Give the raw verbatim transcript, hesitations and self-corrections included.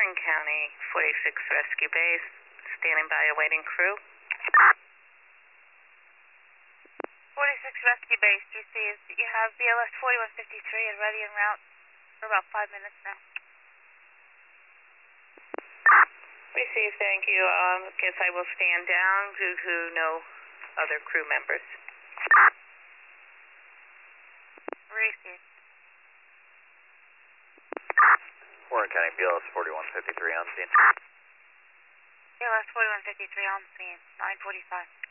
Warren County, forty-six Rescue Base, standing by awaiting crew. forty-six Rescue Base, G C, is, you have B L S forty-one fifty-three and ready en route for about five minutes now. Received, thank you. Um, guess I will stand down due to no other crew members. Received. Warren County, B L S forty-one fifty-three on scene. B L S forty-one fifty-three on scene, nine forty-five.